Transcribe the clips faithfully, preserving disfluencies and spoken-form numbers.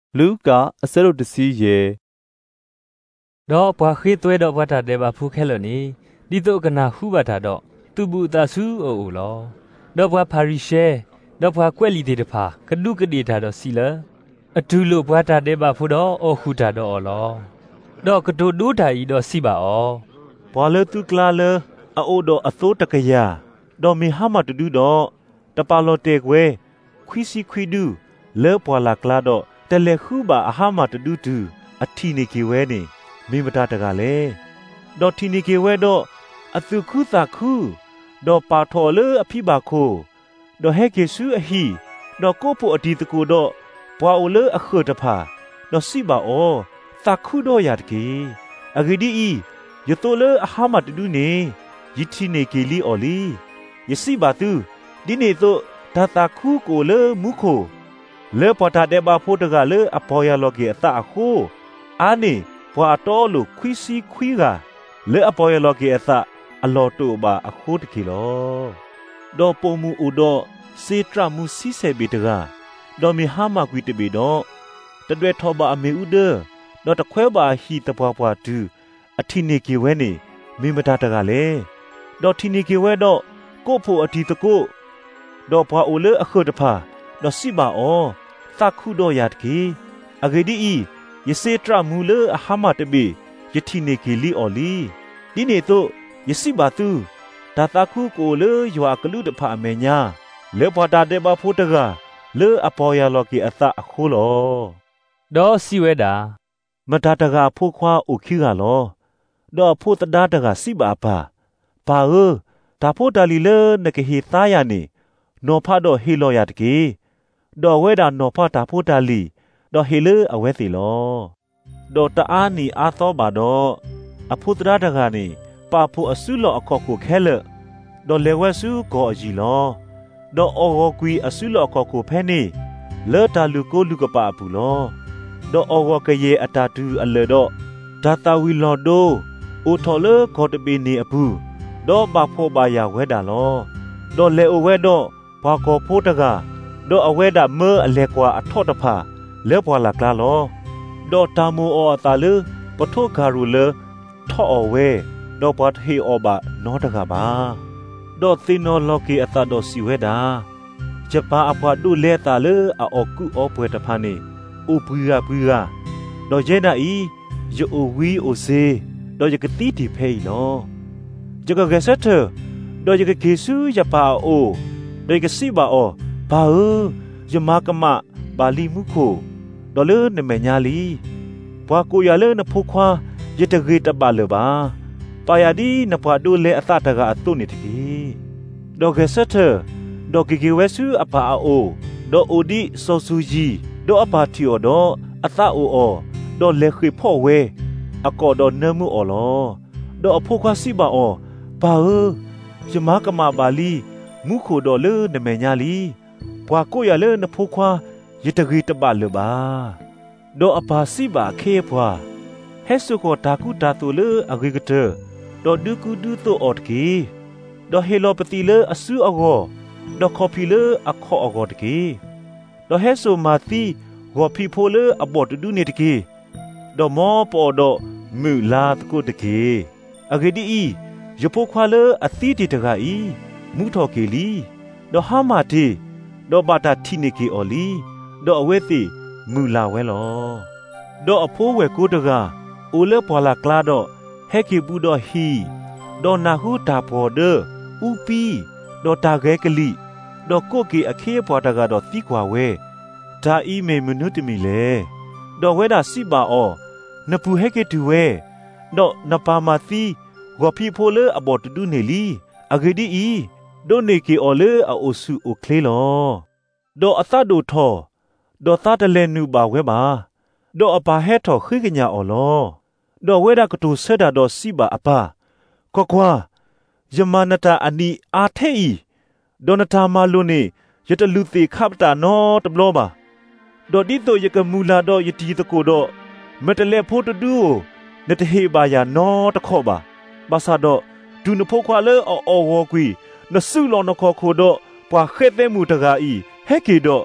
လူကာအစရုတ်တစီရေတော့ဘွာခေသွဲတော့ဘွာတာတဲ့ပါဖူးခဲလို့နီဒီတော့ကနာဟုပါတာတော့သူဘူးတာဆူအိုလောတော့ဘွာပါရီရှဲတော့ဘွာကွက်လီတဲ့တဖာကဒုကတိတာတော့စီလအတူလို့ဘွာတာတဲ့ပါဖူးတော့အော်ခုတာတော့လောတော့ကတိုဒိုးတာဤတော့စီပါအောဘွာလေသူကလာလေအိုတော့အသိုးတကရတော့မီဟာမတူဒူတော့တပါလော်တေကွဲခွီစီခွီဒူလေဘွာလာကလာတော့တလေခုပါအဟာမတူဒူတူအထီနေကေဝဲနေမိမတာတကလေတော့ထီနေကေဝဲတော့အသူခုသာခုတော့ပါထော်လေအဖိပါခိုတော့ဟဲကေဆူအဟီတော့ကိုဖို့အဒီတကူတော့ဘွာအိုလေအခတ်တဖာတော့စီပါအောသာခုတော့ရတကေအဂီဒီဤယတိုလေအဟာမတူဒူနေယီထီနေကေလီအော်လီယစီပါတူဒီနေတော့ဒါတာခုကိုလေမူခိုလေပတာတဲ့ဘာဖို့တကလေအပေါ်ရလော်ကေအတာအခုအာနေဘွာတော်လို့ခွီစီခွီကလေအပေါ်ရလော်ကေအတာအလော်တူပါအခုတကီလောတော့ပုံမူဥတော့စေတရမူစီဆေဘီတကတော့မီဟာမကွီတဘီတော့တတွဲထောပါအမေဥဒတော့တခွဲပါဟီတပွားပွားတူအထီနေကေဝဲနေမိမတာတကလေတော့ထီနေကေဝဲတော့ကိုဖို့အတီတကိုတော့ဘွာအိုလေအခုတဖာတော့စီပါအောသခုတော့ရတကေအဂေဒီဤယစေတရမူလေအဟာမတဘေယတိနေကေလီအော်လီဒီနေတော့ယစီပါသူဒါသခုကိုလေယွာကလူတဖာအမေညာလေဘွာတာတဲ့ဘာဖို့တကလေအပေါ်ရလော်ကေအသအခုလောတော့စီဝဲတာမတာတကဖို့ခွာအိုခိကလောတော့ဖို့တဒါတကစီပါပါပါเออဒါဖို့တလီလေနကဟီသားရနေနော်ဖတ်တော့ဟေလော်ရတကေတော့ဝဲတာနော်ဖတ်တာဖို့တလီတော့ဟေလေအဝဲစီလောတော့တအားနီအားသောပါတော့အဖို့တဒါတကနေပါဖို့အဆုလော်အခေါ်ကိုခဲလေတော့လေဝဲစုကိုအကြီးလောတော့အော်ဝကွီအဆုလော်အခေါ်ကိုဖဲနေလေတာလူကိုလူကပါဘူးလောတော့အော်ဝကရေအတာတူအလေတော့ဒါတာဝီလော်ဒိုအိုထော်လေခေါ်တပီနေအဘူးတော့ဘာဖို့ပါရဝဲတာလောတော့လေအဝဲတော့ဘာကောဖို့တကတော့အဝဲတာမဲအလဲကွာအထော့တဖာလဲပွာလာကလာလောတော့တာမူအောတာလေပထုခါရူလေထော့အဝဲတော့ဘတ်ဟီအောဘာနောတကပါတော့သင်းနောလော်ကီအတာတော့စီဝဲတာဂျပန်အဖွာဒုလဲတာလေအော်ကူအောပွဲတဖာနေဥပူရပူရတော့ကျဲနာဤယိုဝီအိုစေတော့ယကတိတီဖေးလောจกกะเซตดอยกะเกซูยะปาโอดอยกะสิบาโอบาเอยะมากะมะบาลีมุโคดอเลนเมญาลีบวาโกยาเลนฟุควายะตะเกตะบาเลบาปายาดีนปวาดูเลอะตะตะกะอตุนิตกีดอกะเซตดอกเกเวซูอะปาโอดอโอดิโซซูจีดออะปาทิโอดออะตะโออดอเลขิพ่อเวอะกอดอเนมุออลอดอฟุควาสิบาโอပါเอယမကမပါလီမုခိုတော်လေနမေညာလီဘွာကိုရလေနဖိုခွာယတဂီတပလပါဒေါ်အပါစီပါခေဘွာဟဲဆုကိုတာကုတာတူလေအဂိကတဒေါ်ဒုကုဒုတိုအော့ကီဒေါ်ဟေလောပတိလေအဆူအဂောဒေါ်ကော်ဖီလေအခော့အဂောတကီဒေါ်ဟဲဆုမာတီဂော်ဖီဖိုလေအဘော်တူနေတကီဒေါ်မောပေါ်ဒေါ်မူလာတကုတကီအဂိဒီဤยโพควาเลอติติตกะอีมุทอเกลีดอหามาติดอบาตาทินิเกออลีดออเวติมูลาเวลอดออโพเวโกตกะโอเลปอลากลาดอเฮกิบูดอฮีดอนาฮูตาพอเดอูปีดอตาเกกะลีดอโกเกอเคปอตกะดอติกวาเวตาอีเมมนุติมิเลดอเวดาสิบาออนปูเฮเกตูเวดอนปามาตีวอพีโพเลอบอตดูเนลีอเกดีอีโดเนเกออเลอโอสุโอเคลอดออตาโดทอดอตาตะเลนูบาเวบาดออปาเฮทอခိกญาออลอดอเวดากตูเซดาดอสิบาอปากวควายมานตาอานีอาเทอีดอนตามาโลเนยตลุติขับตานอตบลอบาดอดิโตยกะมูลาดอยตีตะโกดอเมตเลโพตดูนตเฮบายานอตะขอบาบาซาดอดูนพควาเลอออวอกวีนสุลอนคอโคดอปวาเขเตมูตะกาอีเฮเกดอน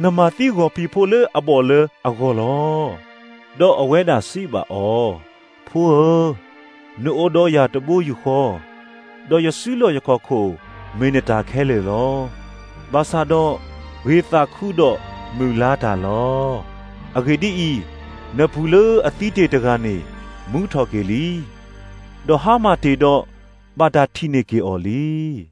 နမတိကိုဖီဖိုလေအဘောလေအဂောလောဒေါ်အဝဲတာစီပါအောဖိုးနိုအိုဒေါ်ရတဘူယူခေါ်ဒေါ်ယဆူလောယခေါ်ခိုမင်းတာခဲလေလောဘာသာတော့ဝေတာခုတော့မူလာတာလောအဂေဒီဤနဖူလအတိတေတကနေမူထော်ကေလီဒေါ်ဟာမတေတော့ဘာတာတီနေကေအော်လီ